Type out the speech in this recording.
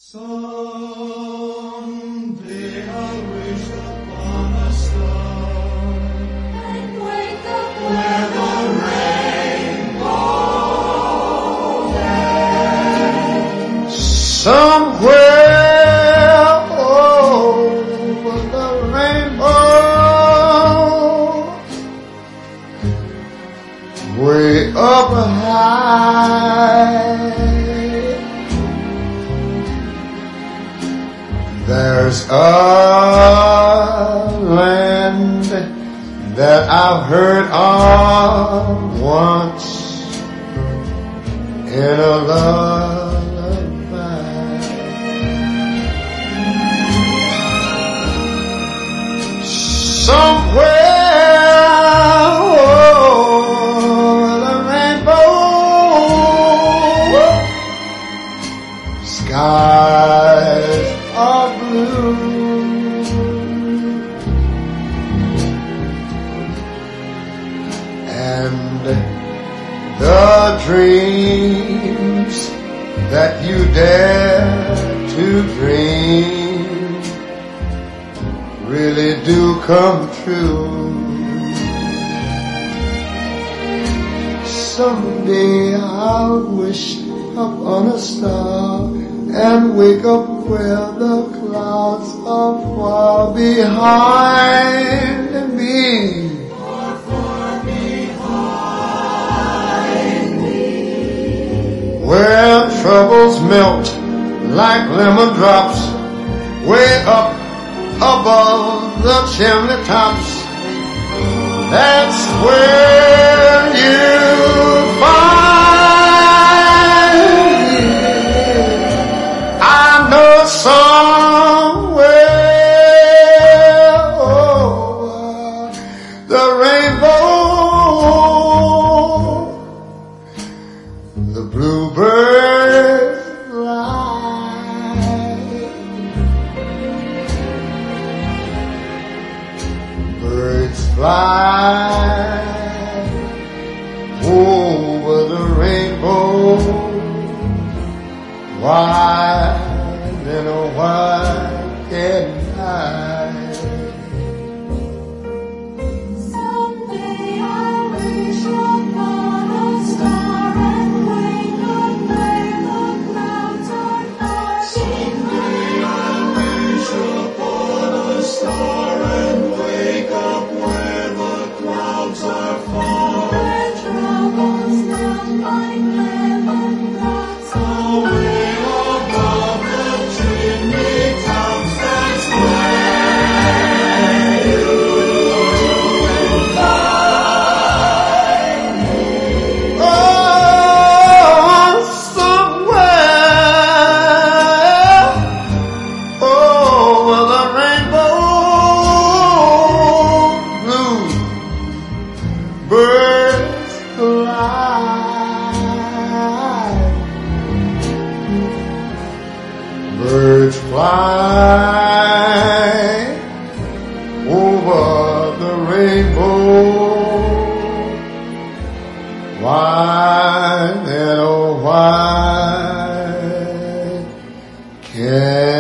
Someday I'll wish upon a star and wake up where the rainbow ends. Somewhere over the rainbow, way up high, there's a land that I've heard of once in a lullaby. Somewhere over the rainbow, skies are blue, and the dreams that you dare to dream really do come true. Someday I'll wish upon a star and wake up where the clouds are far behind me. far behind me. Where troubles melt like lemon drops way up above the chimney tops. That's where you'll find me. I know somewhere over the rainbow, the bluebirds fly, birds fly over the rainbow. Why then, oh why can't I? Someday I'll wish upon a star and wake up where the clouds are far. Someday I'll wish upon a star and wake up where the clouds are far. Where troubles melt like lemon drops Away above the chimney tops, that's where you will find me. Oh, somewhere over the rainbow, blue birds fly. Birds fly over the rainbow. Why then, oh why can't